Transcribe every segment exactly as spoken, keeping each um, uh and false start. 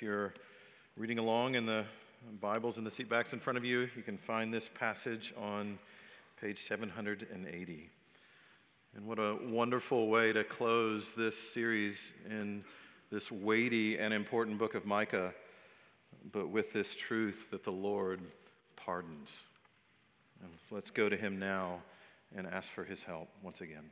If you're reading along in the Bibles in the seatbacks in front of you, you can find this passage on page seven hundred eighty. And what a wonderful way to close this series in this weighty and important book of Micah, but with this truth that the Lord pardons. And let's go to him now and ask for his help once again.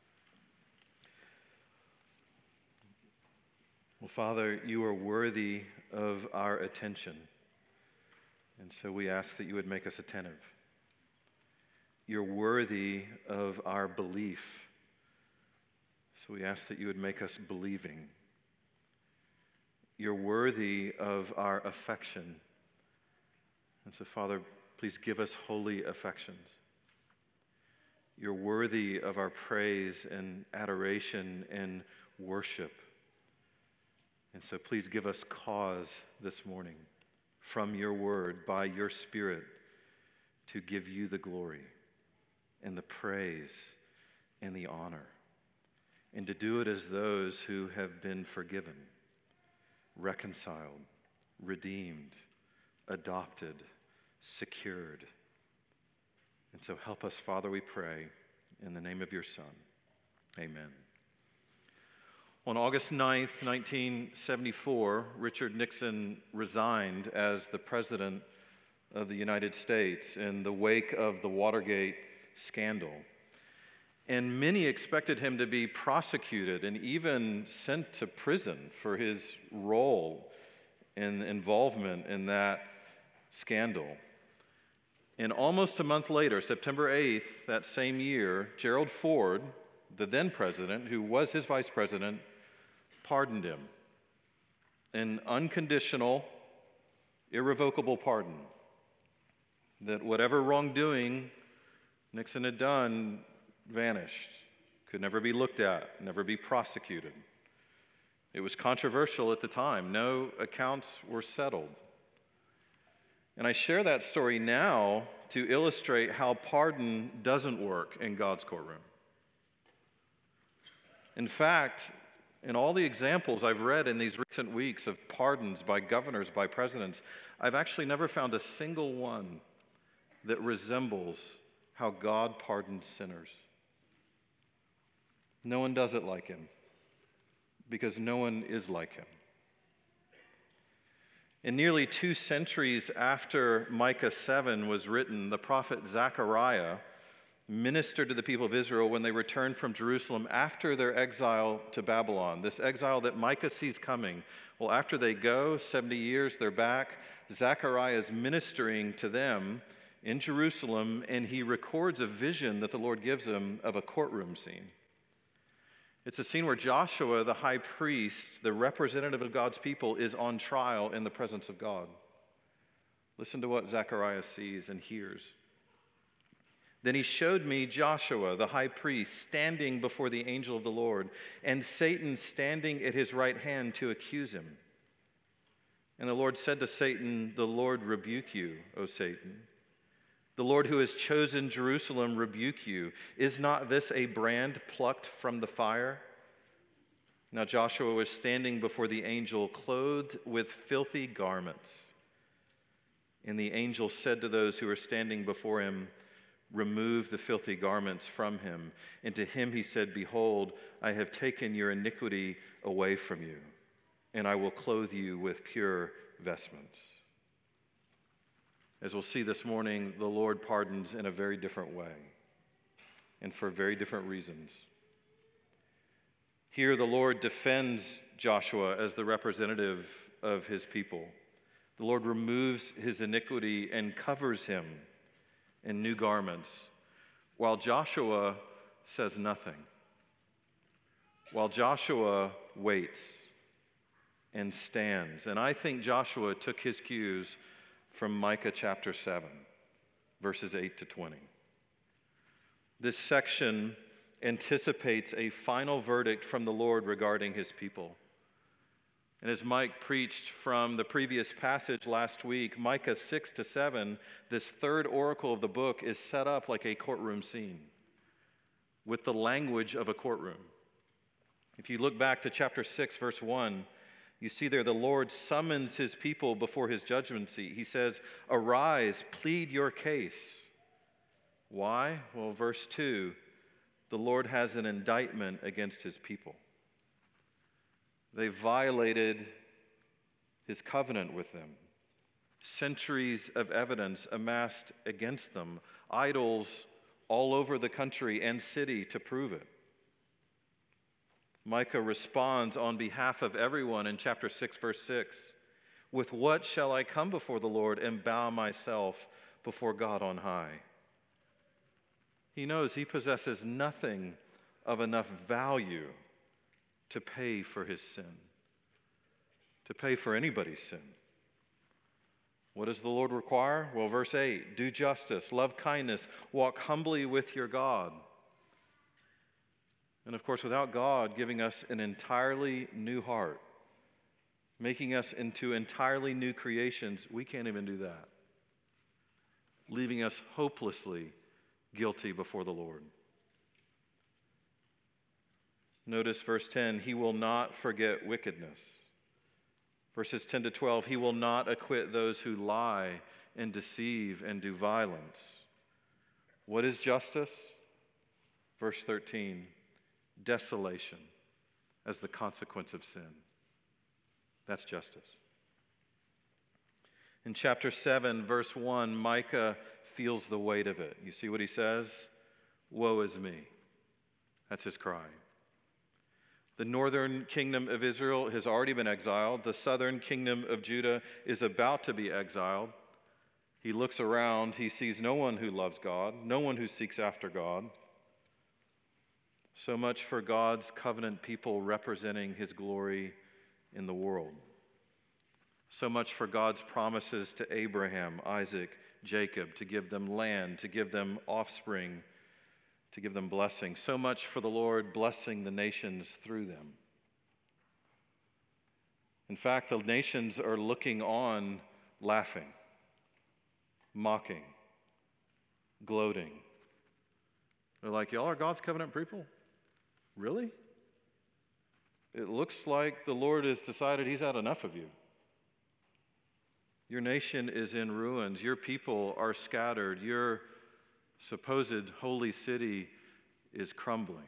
Well, Father, you are worthy of our attention, and so we ask that you would make us attentive. You're worthy of our belief, so we ask that you would make us believing. You're worthy of our affection, and so, Father, please give us holy affections. You're worthy of our praise and adoration and worship. And so please give us cause this morning from your word, by your Spirit, to give you the glory and the praise and the honor, and to do it as those who have been forgiven, reconciled, redeemed, adopted, secured. And so help us, Father, we pray, in the name of your Son. Amen. On August ninth, nineteen seventy-four, Richard Nixon resigned as the President of the United States in the wake of the Watergate scandal. And many expected him to be prosecuted and even sent to prison for his role and involvement in that scandal. And almost a month later, September eighth, that same year, Gerald Ford, the then president, who was his vice president, pardoned him. An unconditional, irrevocable pardon. That whatever wrongdoing Nixon had done vanished, could never be looked at, never be prosecuted. It was controversial at the time. No accounts were settled. And I share that story now to illustrate how pardon doesn't work in God's courtroom. In fact, in all the examples I've read in these recent weeks of pardons by governors, by presidents, I've actually never found a single one that resembles how God pardons sinners. No one does it like him, because no one is like him. In nearly two centuries after Micah seven was written, the prophet Zechariah ministered to the people of Israel when they returned from Jerusalem after their exile to Babylon, this exile that Micah sees coming. Well, after they go, seventy years, they're back. Zechariah is ministering to them in Jerusalem, and he records a vision that the Lord gives him of a courtroom scene. It's a scene where Joshua, the high priest, the representative of God's people, is on trial in the presence of God. Listen to what Zechariah sees and hears. Then he showed me Joshua, the high priest, standing before the angel of the Lord, and Satan standing at his right hand to accuse him. And the Lord said to Satan, "The Lord rebuke you, O Satan. The Lord who has chosen Jerusalem rebuke you. Is not this a brand plucked from the fire?" Now Joshua was standing before the angel, clothed with filthy garments. And the angel said to those who were standing before him, "Remove the filthy garments from him." And to him he said, "Behold, I have taken your iniquity away from you, and I will clothe you with pure vestments." As we'll see this morning, the Lord pardons in a very different way and for very different reasons. Here, the Lord defends Joshua as the representative of his people. The Lord removes his iniquity and covers him in new garments, while Joshua says nothing. While Joshua waits and stands. And I think Joshua took his cues from Micah chapter seven, verses eight to twenty. This section anticipates a final verdict from the Lord regarding his people. And as Mike preached from the previous passage last week, Micah six to seven, this third oracle of the book is set up like a courtroom scene with the language of a courtroom. If you look back to chapter six, verse one, You see there, the Lord summons his people before his judgment seat. He says, "Arise, plead your case." Why? Well, verse two, the Lord has an indictment against his people. They violated his covenant with them. Centuries of evidence amassed against them, idols all over the country and city to prove it. Micah responds on behalf of everyone in chapter six, verse six, "With what shall I come before the Lord and bow myself before God on high?" He knows he possesses nothing of enough value to pay for his sin, to pay for anybody's sin. What does the Lord require? Well, verse eight, do justice, love kindness, walk humbly with your God. And of course, without God giving us an entirely new heart, making us into entirely new creations, we can't even do that, leaving us hopelessly guilty before the Lord. Notice verse ten, he will not forget wickedness. Verses ten to twelve, he will not acquit those who lie and deceive and do violence. What is justice? Verse thirteen, desolation as the consequence of sin. That's justice. In chapter seven, verse one, Micah feels the weight of it. You see what he says? Woe is me. That's his cry. The northern kingdom of Israel has already been exiled. The southern kingdom of Judah is about to be exiled. He looks around. He sees no one who loves God, no one who seeks after God. So much for God's covenant people representing his glory in the world. So much for God's promises to Abraham, Isaac, Jacob, to give them land, to give them offspring, to give them blessing. So much for the Lord blessing the nations through them. In fact, the nations are looking on, laughing, mocking, gloating. They're like, y'all are God's covenant people? Really? It looks like the Lord has decided he's had enough of you. Your nation is in ruins. Your people are scattered. Your supposed holy city is crumbling.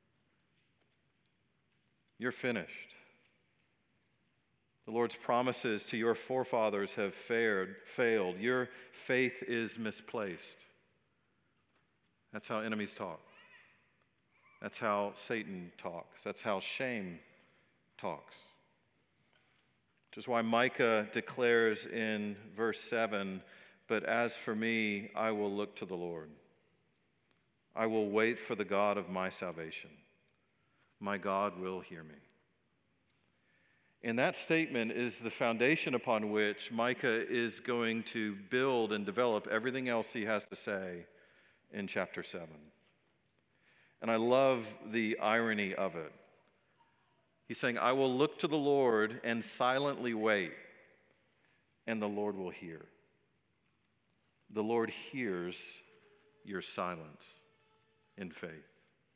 You're finished. The Lord's promises to your forefathers have fared, failed. Your faith is misplaced. That's how enemies talk. That's how Satan talks. That's how shame talks. Which is why Micah declares in verse seven, "But as for me, I will look to the Lord. I will wait for the God of my salvation. My God will hear me." And that statement is the foundation upon which Micah is going to build and develop everything else he has to say in chapter seven. And I love the irony of it. He's saying, I will look to the Lord and silently wait, and the Lord will hear. The Lord hears your silence in faith.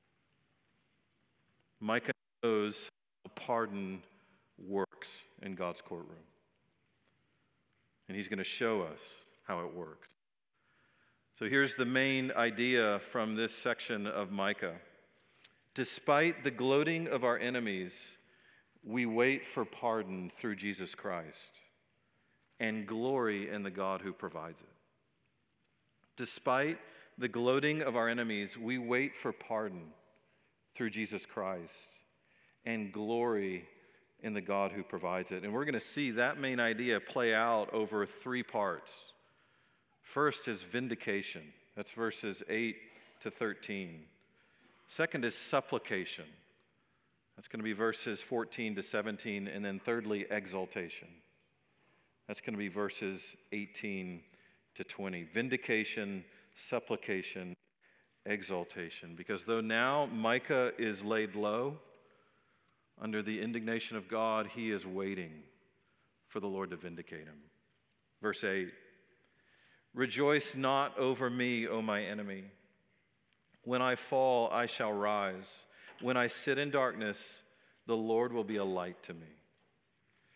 Micah knows how pardon works in God's courtroom. And he's going to show us how it works. So here's the main idea from this section of Micah. Despite the gloating of our enemies, we wait for pardon through Jesus Christ and glory in the God who provides it. Despite the gloating of our enemies, we wait for pardon through Jesus Christ and glory in the God who provides it. And we're going to see that main idea play out over three parts. First is vindication. That's verses eight to thirteen. Second is supplication. That's going to be verses fourteen to seventeen. And then thirdly, exaltation. That's going to be verses eighteen to twenty. Vindication, supplication, exaltation. Because though now Micah is laid low under the indignation of God, he is waiting for the Lord to vindicate him. Verse eight. Rejoice not over me, O my enemy. When I fall, I shall rise. When I sit in darkness, the Lord will be a light to me.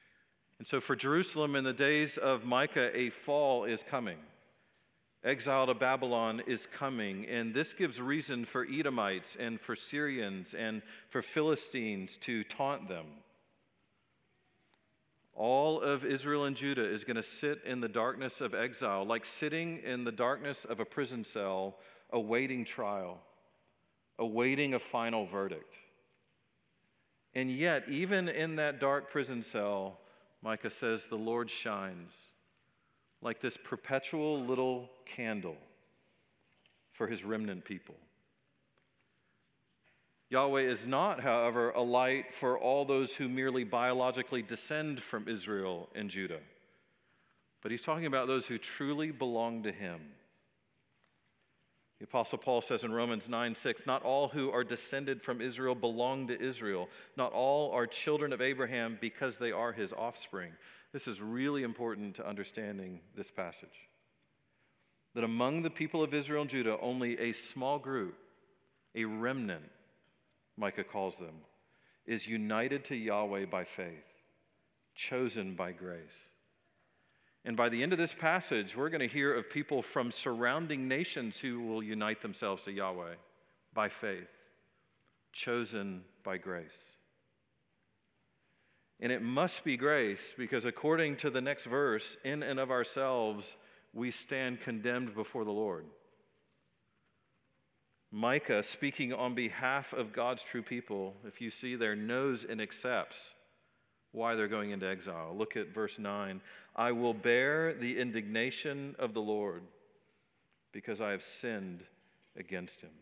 And so for Jerusalem in the days of Micah, a fall is coming. Exile to Babylon is coming, and this gives reason for Edomites and for Syrians and for Philistines to taunt them. All of Israel and Judah is going to sit in the darkness of exile, like sitting in the darkness of a prison cell, awaiting trial, awaiting a final verdict. And yet, even in that dark prison cell, Micah says, the Lord shines like this perpetual little candle for his remnant people. Yahweh is not, however, a light for all those who merely biologically descend from Israel and Judah, but he's talking about those who truly belong to him. The Apostle Paul says in Romans nine six, not all who are descended from Israel belong to Israel. Not all are children of Abraham because they are his offspring. This is really important to understanding this passage. That among the people of Israel and Judah, only a small group, a remnant, Micah calls them, is united to Yahweh by faith, chosen by grace. And by the end of this passage, we're going to hear of people from surrounding nations who will unite themselves to Yahweh by faith, chosen by grace. And it must be grace because according to the next verse, in and of ourselves, we stand condemned before the Lord. Micah, speaking on behalf of God's true people, if you see there, knows and accepts why they're going into exile. Look at verse nine. I will bear the indignation of the Lord because I have sinned against him.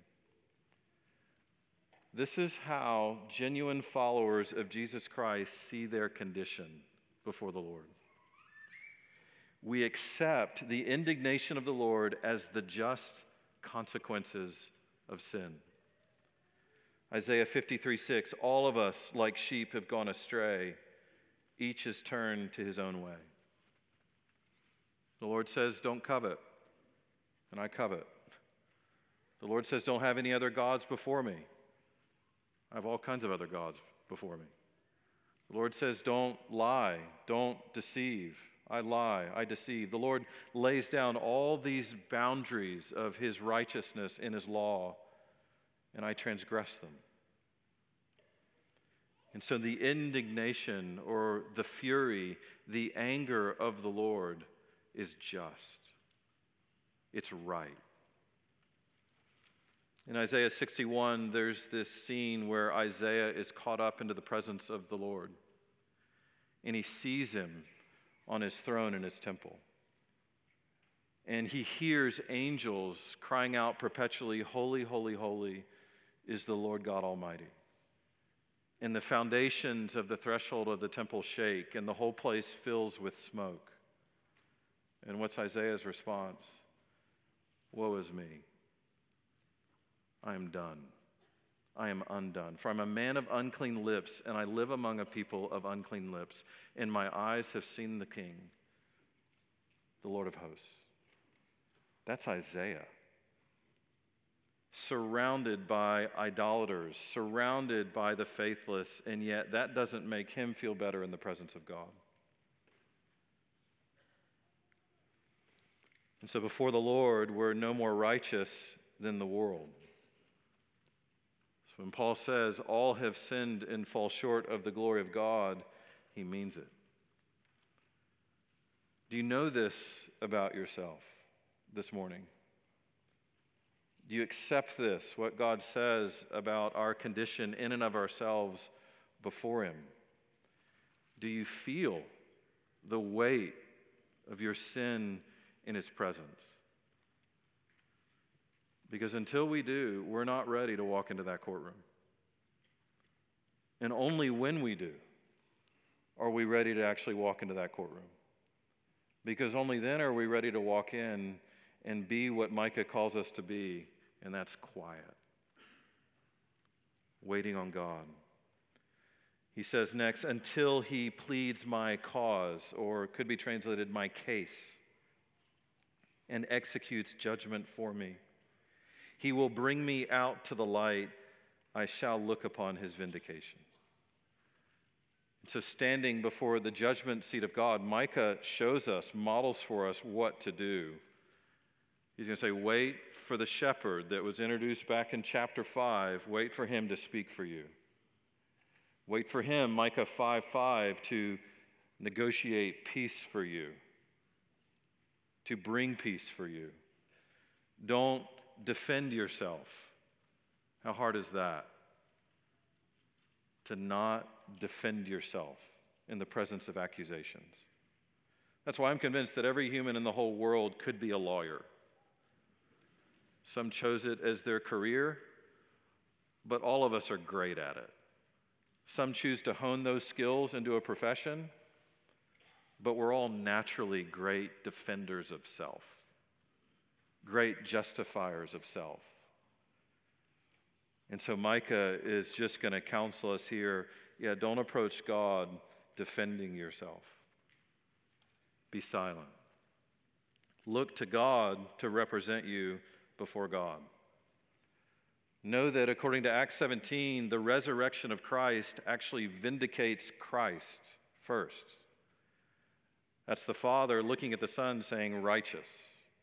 This is how genuine followers of Jesus Christ see their condition before the Lord. We accept the indignation of the Lord as the just consequences of sin. Isaiah fifty-three six, all of us like sheep have gone astray. Each has turned to his own way. The Lord says, don't covet, and I covet. The Lord says, don't have any other gods before me. I have all kinds of other gods before me. The Lord says, don't lie, don't deceive. I lie, I deceive. The Lord lays down all these boundaries of his righteousness in his law, and I transgress them. And so the indignation or the fury, the anger of the Lord is just. It's right. In Isaiah sixty-one, there's this scene where Isaiah is caught up into the presence of the Lord, and he sees him on his throne in his temple. And he hears angels crying out perpetually, holy, holy, holy is the Lord God Almighty. And the foundations of the threshold of the temple shake, and the whole place fills with smoke. And what's Isaiah's response? Woe is me. I am done. I am undone. For I'm a man of unclean lips, and I live among a people of unclean lips, and my eyes have seen the King, the Lord of hosts. That's Isaiah. Surrounded by idolaters, surrounded by the faithless, and yet that doesn't make him feel better in the presence of God. And so before the Lord, we're no more righteous than the world. So when Paul says, all have sinned and fall short of the glory of God, he means it. Do you know this about yourself this morning? Do you accept this, what God says about our condition in and of ourselves before him? Do you feel the weight of your sin in his presence? Because until we do, we're not ready to walk into that courtroom. And only when we do are we ready to actually walk into that courtroom. Because only then are we ready to walk in and be what Micah calls us to be, and that's quiet, waiting on God. He says next, until he pleads my cause, or it could be translated my case, and executes judgment for me. He will bring me out to the light. I shall look upon his vindication. So standing before the judgment seat of God, Micah shows us, models for us what to do. He's going to say, wait for the shepherd that was introduced back in chapter five. Wait for him to speak for you. Wait for him, Micah five five, to negotiate peace for you, to bring peace for you. Don't defend yourself. How hard is that? To not defend yourself in the presence of accusations. That's why I'm convinced that every human in the whole world could be a lawyer. Some chose it as their career, but all of us are great at it. Some choose to hone those skills into a profession, but we're all naturally great defenders of self, great justifiers of self. And so Micah is just going to counsel us here, yeah, don't approach God defending yourself. Be silent. Look to God to represent you before God. Know that according to Acts seventeen, the resurrection of Christ actually vindicates Christ first. That's the Father looking at the Son saying, righteous,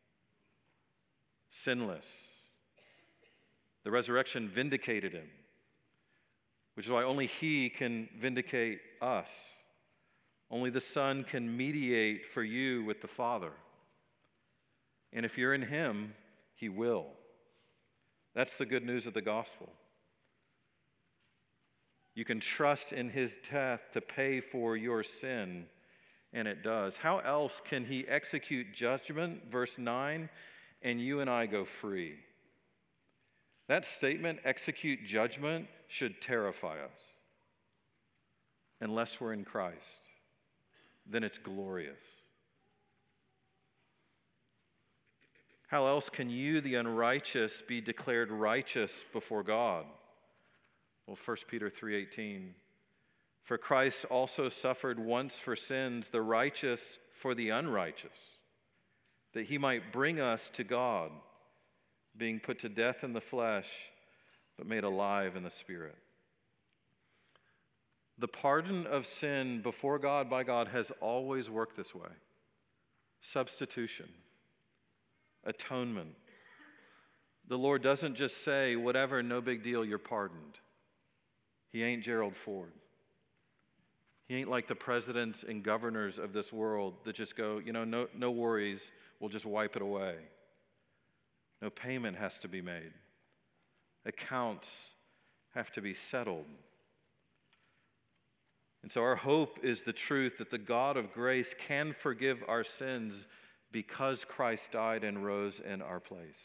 sinless. The resurrection vindicated him, which is why only he can vindicate us. Only the Son can mediate for you with the Father. And if you're in him, he will. That's the good news of the gospel. You can trust in his death to pay for your sin, and it does. How else can he execute judgment, verse nine, and you and I go free? That statement, execute judgment, should terrify us. Unless we're in Christ, then it's glorious. How else can you, the unrighteous, be declared righteous before God? Well, First Peter three eighteen. For Christ also suffered once for sins, the righteous for the unrighteous, that he might bring us to God, being put to death in the flesh, but made alive in the Spirit. The pardon of sin before God by God has always worked this way. Substitution, atonement. The Lord doesn't just say, whatever, no big deal, you're pardoned. He ain't Gerald Ford. He ain't like the presidents and governors of this world that just go, you know, no, no worries, we'll just wipe it away. No payment has to be made. Accounts have to be settled. And so our hope is the truth that the God of grace can forgive our sins because Christ died and rose in our place.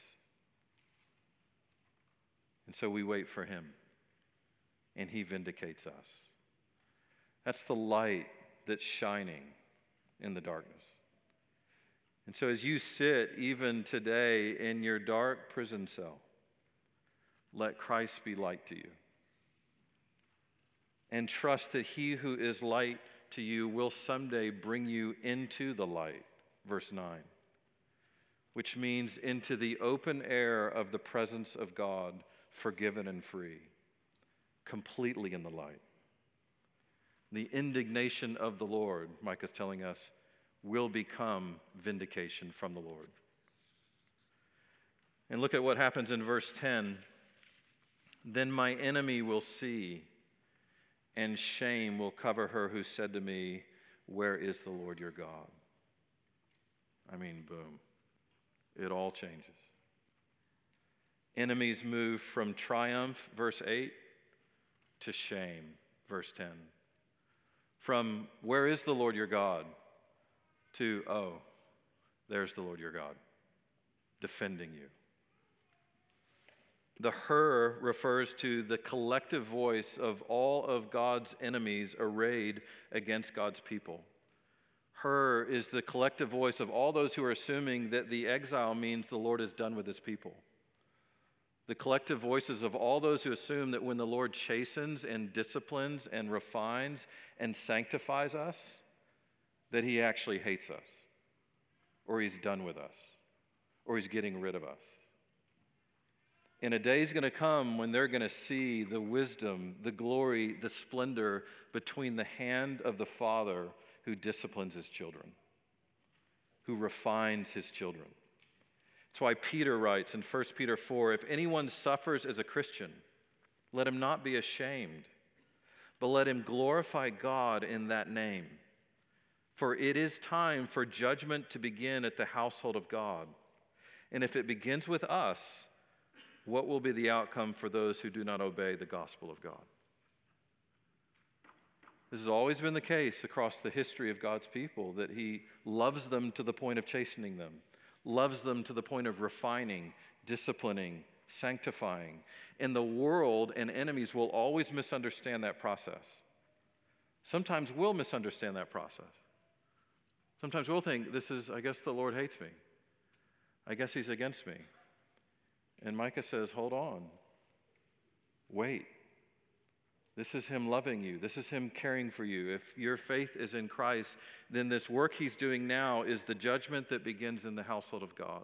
And so we wait for him, and he vindicates us. That's the light that's shining in the darkness. And so as you sit even today in your dark prison cell, let Christ be light to you. And trust that he who is light to you will someday bring you into the light, verse nine, which means into the open air of the presence of God, forgiven and free, completely in the light. The indignation of the Lord, Micah's telling us, will become vindication from the Lord. And look at what happens in verse ten. Then my enemy will see, and shame will cover her who said to me, where is the Lord your God? I mean, boom. It all changes. Enemies move from triumph, verse eight, to shame, verse ten. From where is the Lord your God to, oh, there's the Lord your God defending you. The her refers to the collective voice of all of God's enemies arrayed against God's people. Her is the collective voice of all those who are assuming that the exile means the Lord is done with his people. The collective voices of all those who assume that when the Lord chastens and disciplines and refines and sanctifies us, that he actually hates us, or he's done with us, or he's getting rid of us. And a day is going to come when they're going to see the wisdom, the glory, the splendor between the hand of the Father who disciplines his children, who refines his children. That's why Peter writes in First Peter four, if anyone suffers as a Christian, let him not be ashamed, but let him glorify God in that name. For it is time for judgment to begin at the household of God. And if it begins with us, what will be the outcome for those who do not obey the gospel of God? This has always been the case across the history of God's people, that he loves them to the point of chastening them, loves them to the point of refining, disciplining, sanctifying. And the world and enemies will always misunderstand that process. Sometimes we'll misunderstand that process. Sometimes we'll think, this is, I guess the Lord hates me. I guess he's against me. And Micah says, hold on. Wait. This is him loving you. This is him caring for you. If your faith is in Christ, then this work he's doing now is the judgment that begins in the household of God.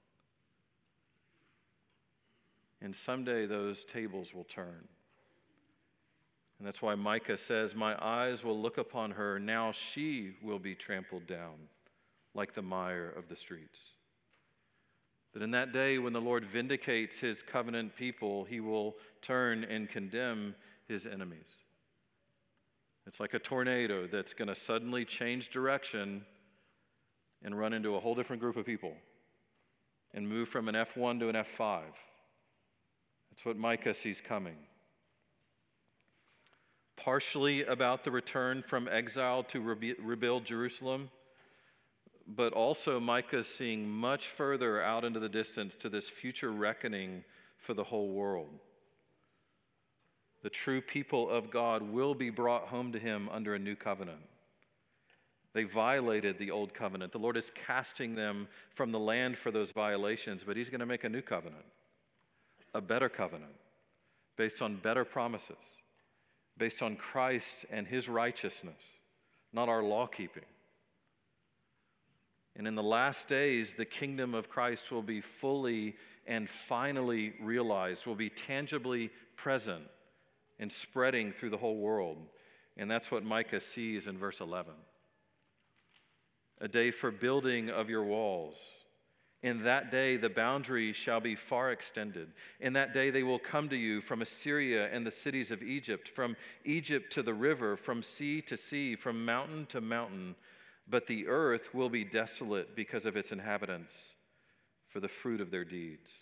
And someday those tables will turn. And that's why Micah says, my eyes will look upon her. Now she will be trampled down like the mire of the streets. That in that day when the Lord vindicates his covenant people, he will turn and condemn his enemies. It's like a tornado that's going to suddenly change direction and run into a whole different group of people and move from an F one to an F five. That's what Micah sees coming. Partially about the return from exile to re- rebuild Jerusalem, but also Micah's seeing much further out into the distance to this future reckoning for the whole world. The true people of God will be brought home to him under a new covenant. They violated the old covenant. The Lord is casting them from the land for those violations, but he's going to make a new covenant, a better covenant, based on better promises, based on Christ and his righteousness, not our law keeping. And in the last days, the kingdom of Christ will be fully and finally realized, will be tangibly present and spreading through the whole world. And that's what Micah sees in verse eleven. A day for building of your walls. In that day, the boundary shall be far extended. In that day, they will come to you from Assyria and the cities of Egypt, from Egypt to the river, from sea to sea, from mountain to mountain. But the earth will be desolate because of its inhabitants, for the fruit of their deeds.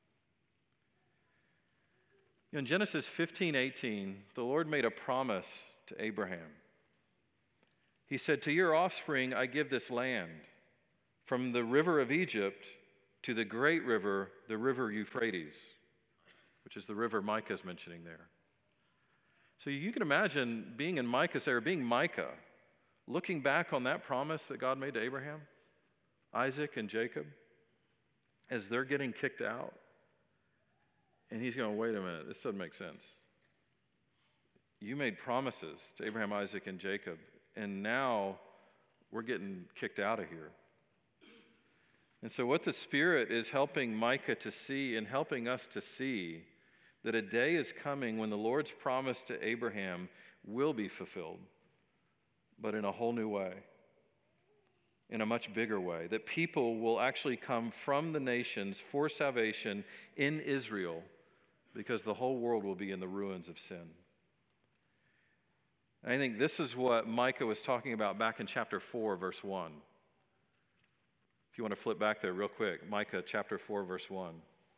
In Genesis fifteen eighteen, the Lord made a promise to Abraham. He said, to your offspring I give this land, from the river of Egypt to the great river, the river Euphrates, which is the river Micah is mentioning there. So you can imagine being in Micah's era, being Micah, looking back on that promise that God made to Abraham, Isaac, and Jacob, as they're getting kicked out. And he's going, wait a minute, this doesn't make sense. You made promises to Abraham, Isaac, and Jacob, and now we're getting kicked out of here. And so what the Spirit is helping Micah to see and helping us to see, that a day is coming when the Lord's promise to Abraham will be fulfilled, but in a whole new way, in a much bigger way, that people will actually come from the nations for salvation in Israel because the whole world will be in the ruins of sin. And I think this is what Micah was talking about back in chapter four, verse one. If you want to flip back there real quick, Micah chapter four, verse one.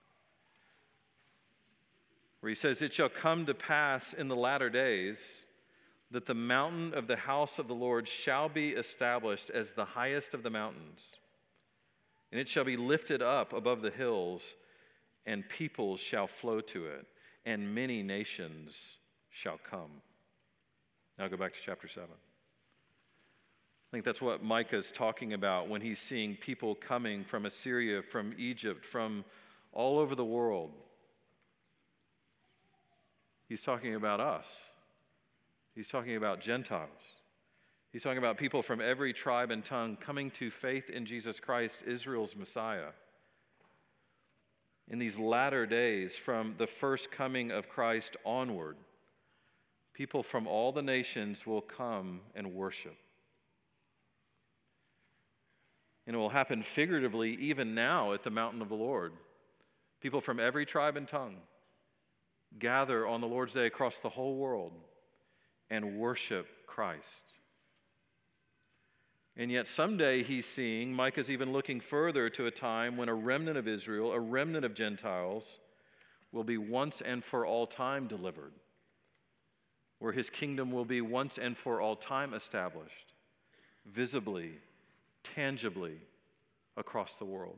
Where he says, it shall come to pass in the latter days that the mountain of the house of the Lord shall be established as the highest of the mountains, and it shall be lifted up above the hills, and peoples shall flow to it, and many nations shall come. Now go back to chapter seven. I think that's what Micah is talking about when he's seeing people coming from Assyria, from Egypt, from all over the world. He's talking about us. He's talking about Gentiles. He's talking about people from every tribe and tongue coming to faith in Jesus Christ, Israel's Messiah. In these latter days, from the first coming of Christ onward, people from all the nations will come and worship. And it will happen figuratively even now at the mountain of the Lord. People from every tribe and tongue gather on the Lord's day across the whole world and worship Christ. And yet someday he's seeing, Micah's even looking further to a time when a remnant of Israel, a remnant of Gentiles, will be once and for all time delivered, where his kingdom will be once and for all time established, visibly, tangibly across the world.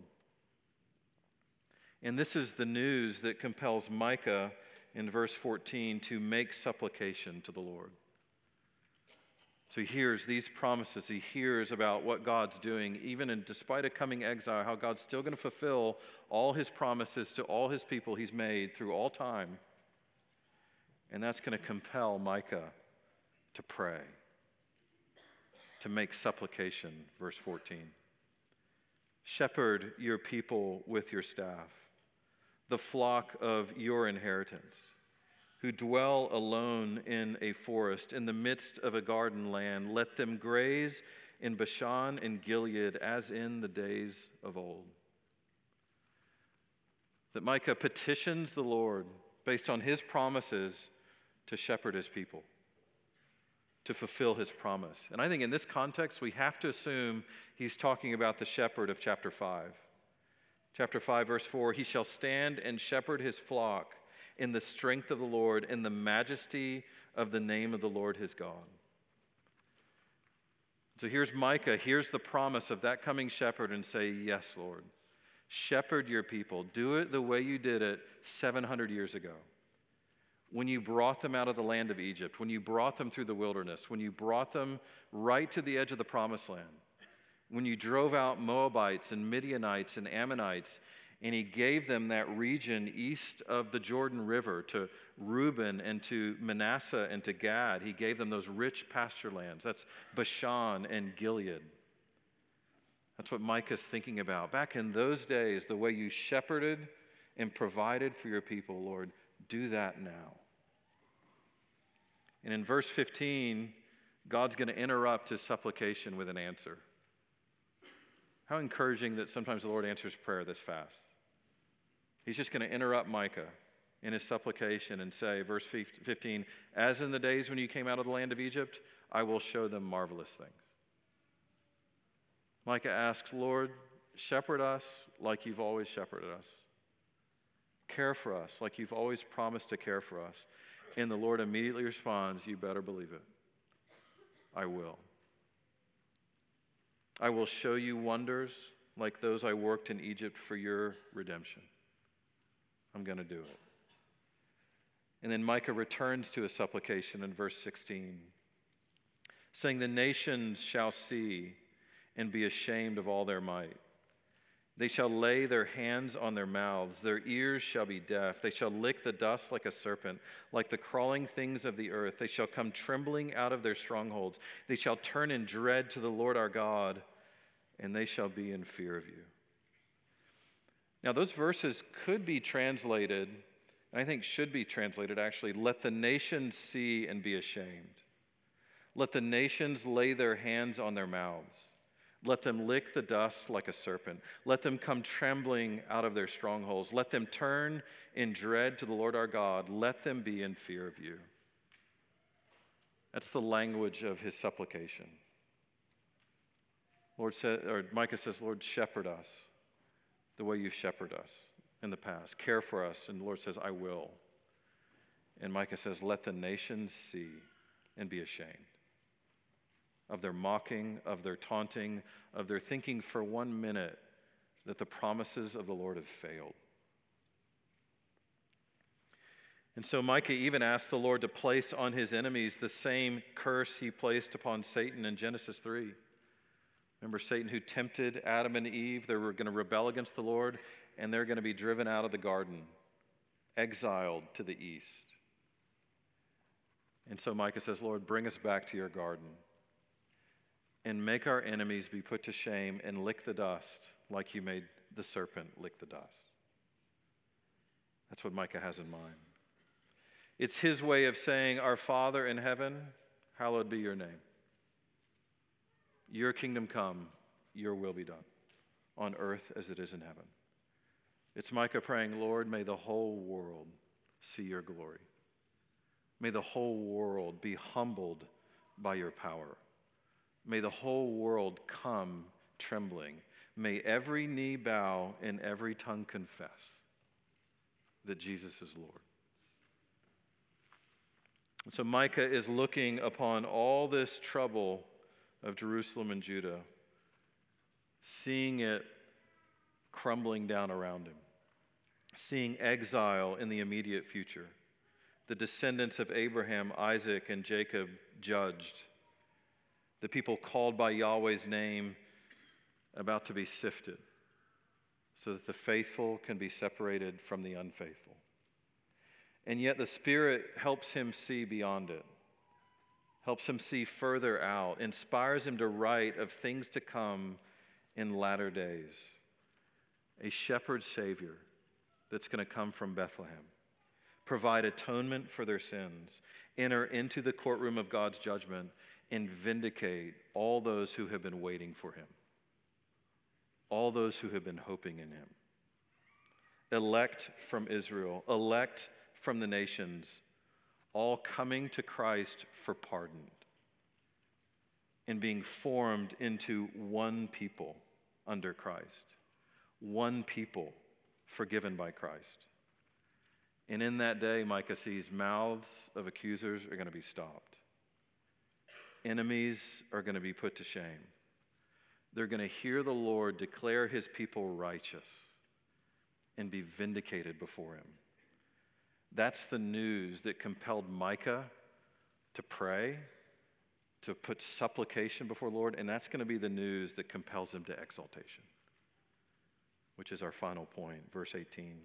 And this is the news that compels Micah in verse fourteen to make supplication to the Lord. So he hears these promises. He hears about what God's doing, even in, despite a coming exile, how God's still going to fulfill all his promises to all his people he's made through all time. And that's going to compel Micah to pray, to make supplication, verse fourteen. Shepherd your people with your staff, the flock of your inheritance, who dwell alone in a forest, in the midst of a garden land. Let them graze in Bashan and Gilead as in the days of old. That Micah petitions the Lord based on his promises to shepherd his people, to fulfill his promise. And I think in this context, we have to assume he's talking about the shepherd of chapter five. Chapter five, verse four, he shall stand and shepherd his flock in the strength of the Lord, in the majesty of the name of the Lord his God. So here's Micah, here's the promise of that coming shepherd, and say, yes, Lord, shepherd your people. Do it the way you did it seven hundred years ago, when you brought them out of the land of Egypt, when you brought them through the wilderness, when you brought them right to the edge of the promised land, when you drove out Moabites and Midianites and Ammonites, and he gave them that region east of the Jordan River to Reuben and to Manasseh and to Gad. He gave them those rich pasture lands. That's Bashan and Gilead. That's what Micah's thinking about. Back in those days, the way you shepherded and provided for your people, Lord, do that now. And in verse fifteen, God's going to interrupt his supplication with an answer. How encouraging that sometimes the Lord answers prayer this fast. He's just going to interrupt Micah in his supplication and say, verse fifteen, as in the days when you came out of the land of Egypt, I will show them marvelous things. Micah asks, Lord, shepherd us like you've always shepherded us. Care for us like you've always promised to care for us. And the Lord immediately responds, you better believe it. I will. I will show you wonders like those I worked in Egypt for your redemption. I'm going to do it. And then Micah returns to his supplication in verse sixteen, saying, the nations shall see and be ashamed of all their might. They shall lay their hands on their mouths. Their ears shall be deaf. They shall lick the dust like a serpent, like the crawling things of the earth. They shall come trembling out of their strongholds. They shall turn in dread to the Lord our God, and they shall be in fear of you. Now, those verses could be translated, and I think should be translated actually, let the nations see and be ashamed. Let the nations lay their hands on their mouths. Let them lick the dust like a serpent. Let them come trembling out of their strongholds. Let them turn in dread to the Lord our God. Let them be in fear of you. That's the language of his supplication. Lord said, or Micah says, Lord, shepherd us the way you've shepherded us in the past. Care for us. And the Lord says, I will. And Micah says, let the nations see and be ashamed of their mocking, of their taunting, of their thinking for one minute that the promises of the Lord have failed. And so Micah even asked the Lord to place on his enemies the same curse he placed upon Satan in Genesis three. Remember Satan who tempted Adam and Eve? They were going to rebel against the Lord, and they're going to be driven out of the garden, exiled to the east. And so Micah says, Lord, bring us back to your garden and make our enemies be put to shame and lick the dust like you made the serpent lick the dust. That's what Micah has in mind. It's his way of saying, "Our Father in heaven, hallowed be your name. Your kingdom come, your will be done, on earth as it is in heaven." It's Micah praying, "Lord, may the whole world see your glory. May the whole world be humbled by your power. May the whole world come trembling. May every knee bow and every tongue confess that Jesus is Lord." And so Micah is looking upon all this trouble of Jerusalem and Judah, seeing it crumbling down around him, seeing exile in the immediate future, the descendants of Abraham, Isaac, and Jacob judged, the people called by Yahweh's name about to be sifted, so that the faithful can be separated from the unfaithful. And yet the Spirit helps him see beyond it, helps him see further out, inspires him to write of things to come in latter days. A shepherd Savior that's going to come from Bethlehem, provide atonement for their sins, enter into the courtroom of God's judgment, and vindicate all those who have been waiting for him, all those who have been hoping in him. Elect from Israel, elect from the nations, all coming to Christ for pardon and being formed into one people under Christ, one people forgiven by Christ. And in that day, Micah sees mouths of accusers are going to be stopped. Enemies are going to be put to shame. They're going to hear the Lord declare his people righteous and be vindicated before him. That's the news that compelled Micah to pray, to put supplication before the Lord, and that's going to be the news that compels him to exaltation, which is our final point, verse eighteen.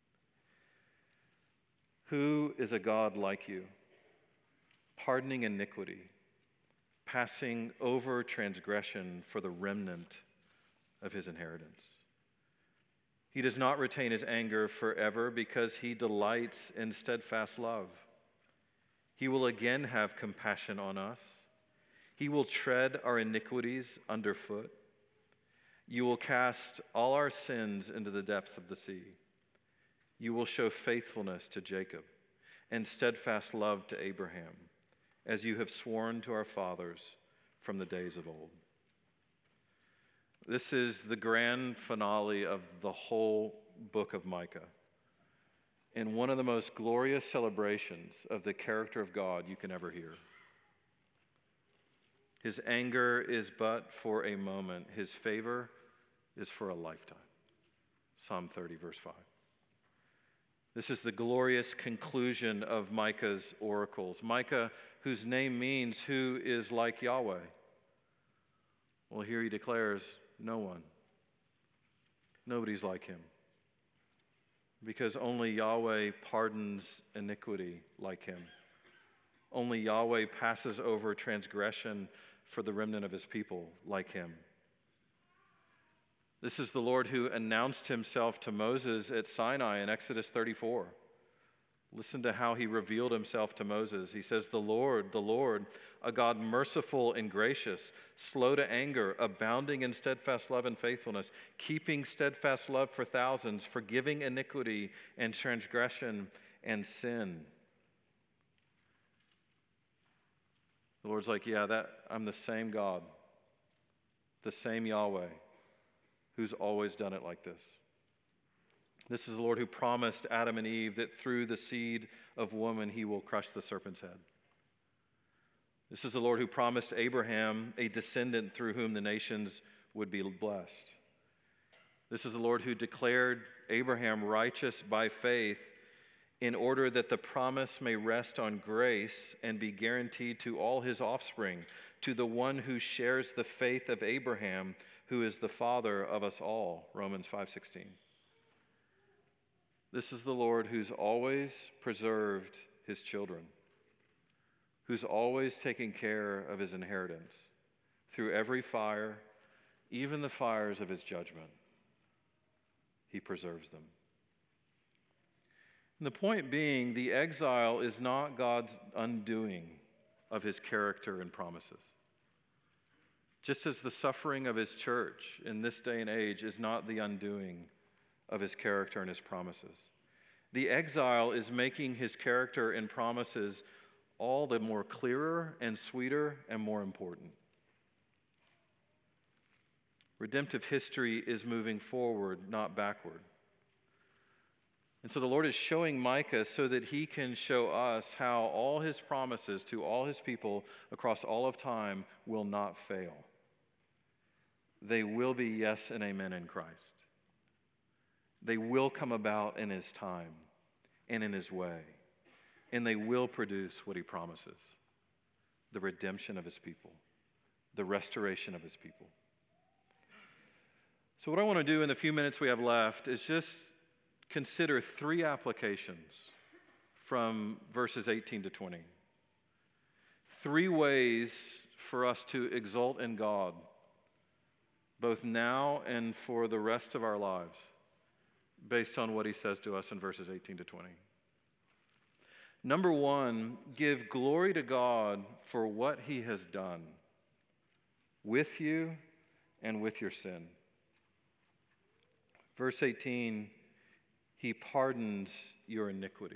Who is a God like you, pardoning iniquity, passing over transgression for the remnant of his inheritance? He does not retain his anger forever because he delights in steadfast love. He will again have compassion on us. He will tread our iniquities underfoot. You will cast all our sins into the depths of the sea. You will show faithfulness to Jacob and steadfast love to Abraham, as you have sworn to our fathers from the days of old. This is the grand finale of the whole book of Micah, and one of the most glorious celebrations of the character of God you can ever hear. His anger is but for a moment. His favor is for a lifetime. Psalm thirty, verse five. This is the glorious conclusion of Micah's oracles. Micah, whose name means who is like Yahweh. Well, here he declares, no one. Nobody's like him. Because only Yahweh pardons iniquity like him. Only Yahweh passes over transgression for the remnant of his people like him. This is the Lord who announced himself to Moses at Sinai in Exodus thirty-four. Listen to how he revealed himself to Moses. He says, "The Lord, the Lord, a God merciful and gracious, slow to anger, abounding in steadfast love and faithfulness, keeping steadfast love for thousands, forgiving iniquity and transgression and sin." The Lord's like, yeah, that I'm the same God, the same Yahweh, who's always done it like this. This is the Lord who promised Adam and Eve that through the seed of woman he will crush the serpent's head. This is the Lord who promised Abraham a descendant through whom the nations would be blessed. This is the Lord who declared Abraham righteous by faith in order that the promise may rest on grace and be guaranteed to all his offspring, to the one who shares the faith of Abraham, who is the father of us all, Romans five sixteen. This is the Lord who's always preserved his children, who's always taking care of his inheritance through every fire, even the fires of his judgment. He preserves them. And the point being, the exile is not God's undoing of his character and promises. Just as the suffering of his church in this day and age is not the undoing of his character and his promises. The exile is making his character and promises all the more clearer and sweeter and more important. Redemptive history is moving forward, not backward. And so the Lord is showing Micah so that he can show us how all his promises to all his people across all of time will not fail. They will be yes and amen in Christ. They will come about in his time and in his way. And they will produce what he promises: the redemption of his people, the restoration of his people. So what I want to do in the few minutes we have left is just consider three applications from verses eighteen to twenty. Three ways for us to exult in God, both now and for the rest of our lives, based on what he says to us in verses eighteen to twenty. Number one, give glory to God for what he has done with you and with your sin. Verse eighteen, he pardons your iniquity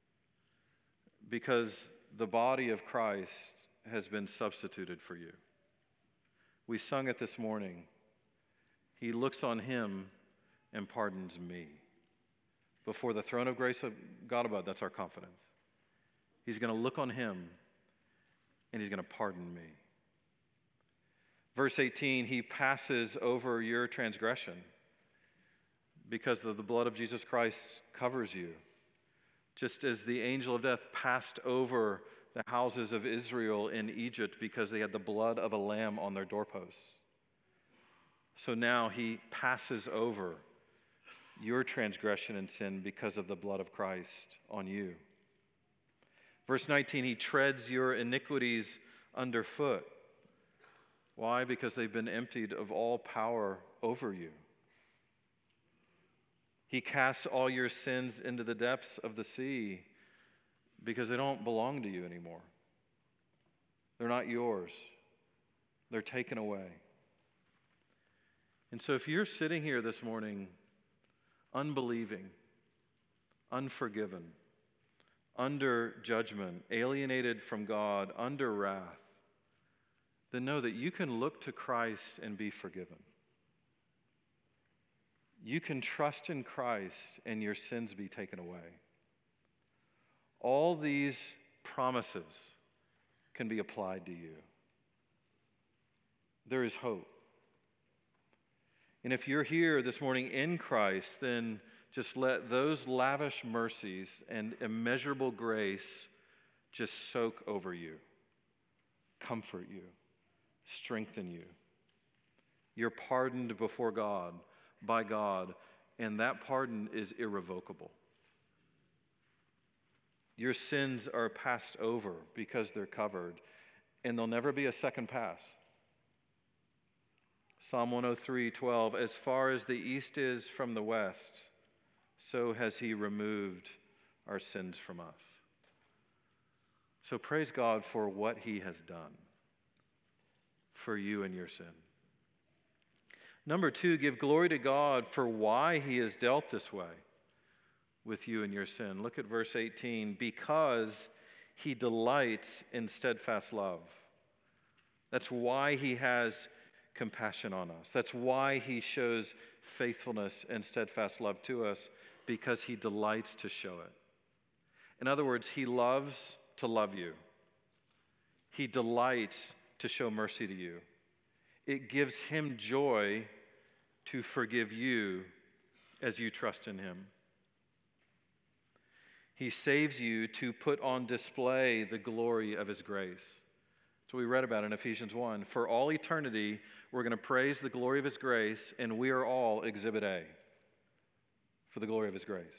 because the body of Christ has been substituted for you. We sung it this morning. He looks on him and pardons me. Before the throne of grace of God above, that's our confidence. He's going to look on him and he's going to pardon me. Verse eighteen, he passes over your transgression because the, the blood of Jesus Christ covers you. Just as the angel of death passed over the houses of Israel in Egypt because they had the blood of a lamb on their doorposts. So now he passes over your transgression and sin because of the blood of Christ on you. Verse nineteen, he treads your iniquities underfoot. Why? Because they've been emptied of all power over you. He casts all your sins into the depths of the sea because they don't belong to you anymore. They're not yours. They're taken away. And so if you're sitting here this morning unbelieving, unforgiven, under judgment, alienated from God, under wrath, then know that you can look to Christ and be forgiven. You can trust in Christ and your sins be taken away. All these promises can be applied to you. There is hope. And if you're here this morning in Christ, then just let those lavish mercies and immeasurable grace just soak over you, comfort you, strengthen you. You're pardoned before God, by God, and that pardon is irrevocable. Your sins are passed over because they're covered, and there'll never be a second pass. Psalm one oh three, twelve, as far as the east is from the west, so has he removed our sins from us. So praise God for what he has done for you and your sin. Number two, give glory to God for why he has dealt this way with you and your sin. Look at verse eighteen. Because he delights in steadfast love. That's why he has compassion on us. That's why he shows faithfulness and steadfast love to us, because he delights to show it. In other words, he loves to love you. He delights to show mercy to you. It gives him joy to forgive you as you trust in him. He saves you to put on display the glory of his grace. That's what we read about in Ephesians one. For all eternity, we're going to praise the glory of his grace, and we are all exhibit A for the glory of his grace.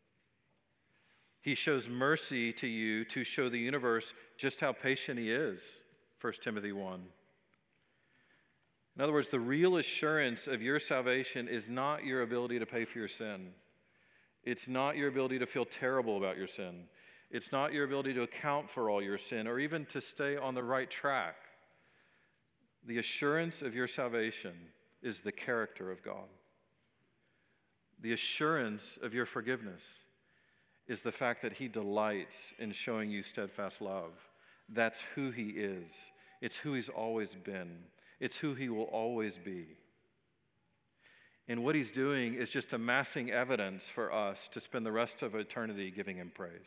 He shows mercy to you to show the universe just how patient he is, First Timothy one. In other words, the real assurance of your salvation is not your ability to pay for your sin. It's not your ability to feel terrible about your sin. It's not your ability to account for all your sin or even to stay on the right track. The assurance of your salvation is the character of God. The assurance of your forgiveness is the fact that he delights in showing you steadfast love. That's who he is. It's who he's always been. It's who he will always be. And what he's doing is just amassing evidence for us to spend the rest of eternity giving him praise.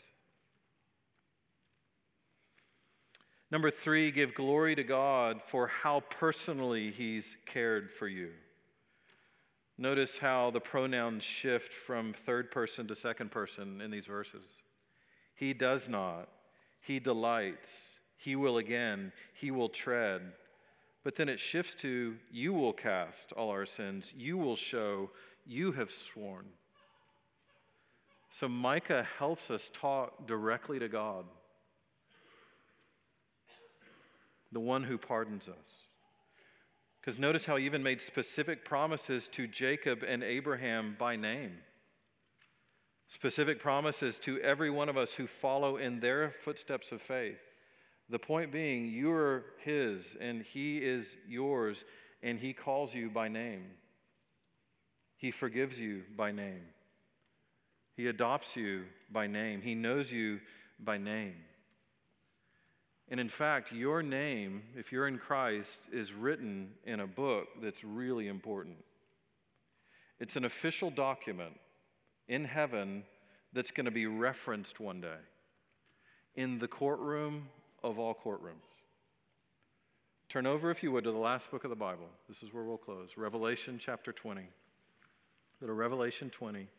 Number three, give glory to God for how personally he's cared for you. Notice how the pronouns shift from third person to second person in these verses. He does not, he delights, he will again, he will tread. But then it shifts to, you will cast all our sins, you will show, you have sworn. So Micah helps us talk directly to God, the one who pardons us. Because notice how he even made specific promises to Jacob and Abraham by name. Specific promises to every one of us who follow in their footsteps of faith. The point being, you are his and he is yours, and he calls you by name. He forgives you by name. He adopts you by name. He knows you by name. And in fact, your name, if you're in Christ, is written in a book that's really important. It's an official document in heaven that's going to be referenced one day in the courtroom of all courtrooms. Turn over, if you would, to the last book of the Bible. This is where we'll close. Revelation chapter twenty. Go to Revelation twenty,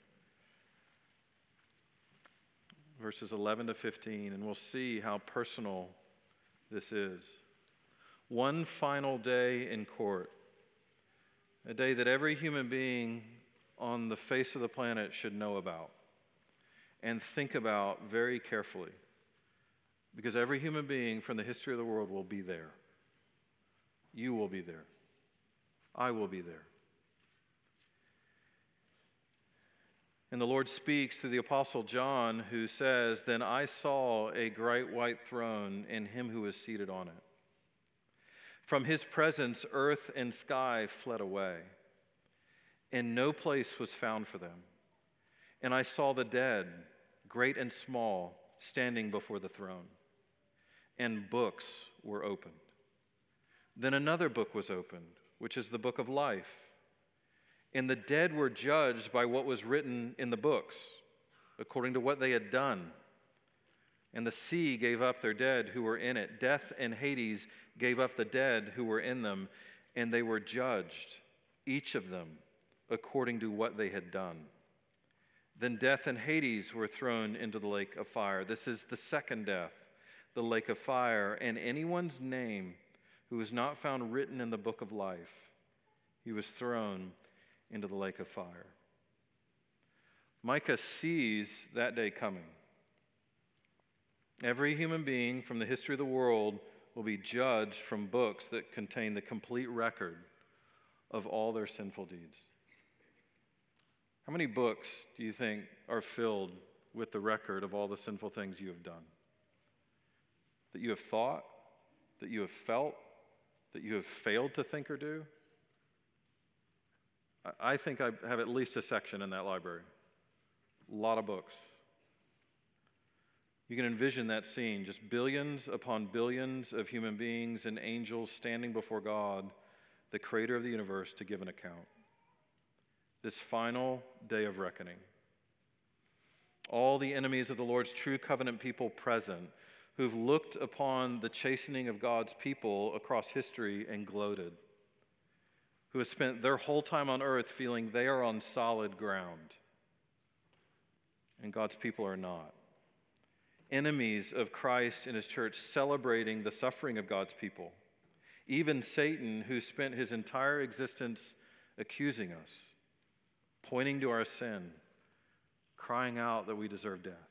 verses eleven to fifteen, and we'll see how personal this is. One final day in court, a day that every human being on the face of the planet should know about and think about very carefully, because every human being from the history of the world will be there. You will be there. I will be there. And the Lord speaks through the Apostle John, who says, "Then I saw a great white throne and him who was seated on it. From his presence, earth and sky fled away, and no place was found for them. And I saw the dead, great and small, standing before the throne, and books were opened. Then another book was opened, which is the book of life. And the dead were judged by what was written in the books, according to what they had done. And the sea gave up their dead who were in it. Death and Hades gave up the dead who were in them, and they were judged, each of them, according to what they had done. Then death and Hades were thrown into the lake of fire. This is the second death, the lake of fire. And anyone's name who was not found written in the book of life, he was thrown into the lake of fire." Micah sees that day coming. Every human being from the history of the world will be judged from books that contain the complete record of all their sinful deeds. How many books do you think are filled with the record of all the sinful things you have done? That you have thought, that you have felt, that you have failed to think or do? I think I have at least a section in that library. A lot of books. You can envision that scene, just billions upon billions of human beings and angels standing before God, the creator of the universe, to give an account. This final day of reckoning. All the enemies of the Lord's true covenant people present, who've looked upon the chastening of God's people across history and gloated, who have spent their whole time on earth feeling they are on solid ground, and God's people are not. Enemies of Christ and his church celebrating the suffering of God's people. Even Satan, who spent his entire existence accusing us, pointing to our sin, crying out that we deserve death.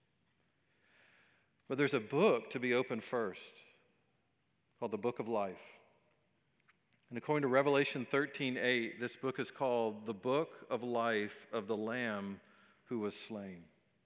But there's a book to be opened first, called the Book of Life. And according to Revelation thirteen eight, this book is called the Book of Life of the Lamb who was slain.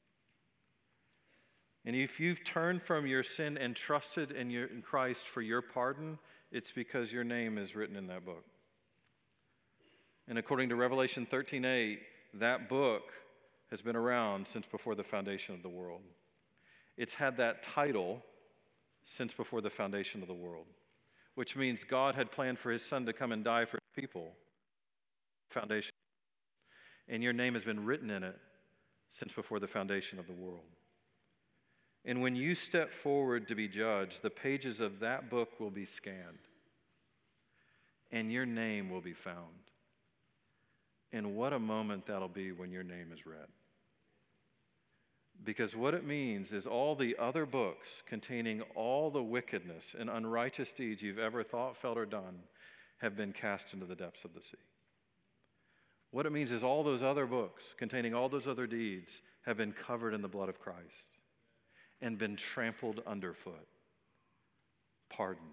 And if you've turned from your sin and trusted in, your, in Christ for your pardon, it's because your name is written in that book. And according to Revelation thirteen eight, that book has been around since before the foundation of the world. It's had that title since before the foundation of the world, which means God had planned for his son to come and die for his people. Foundation. And your name has been written in it since before the foundation of the world. And when you step forward to be judged, the pages of that book will be scanned, and your name will be found. And what a moment that'll be when your name is read. Because what it means is all the other books containing all the wickedness and unrighteous deeds you've ever thought, felt, or done have been cast into the depths of the sea. What it means is all those other books containing all those other deeds have been covered in the blood of Christ and been trampled underfoot, pardoned.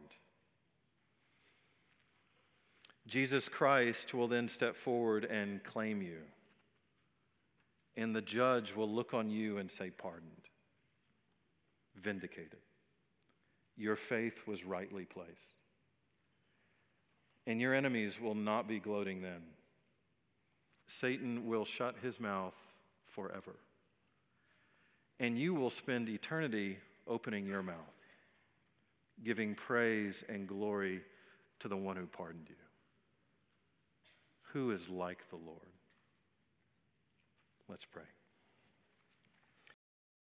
Jesus Christ will then step forward and claim you. And the judge will look on you and say, pardoned, vindicated. Your faith was rightly placed. And your enemies will not be gloating then. Satan will shut his mouth forever. And you will spend eternity opening your mouth, giving praise and glory to the one who pardoned you. Who is like the Lord? Let's pray.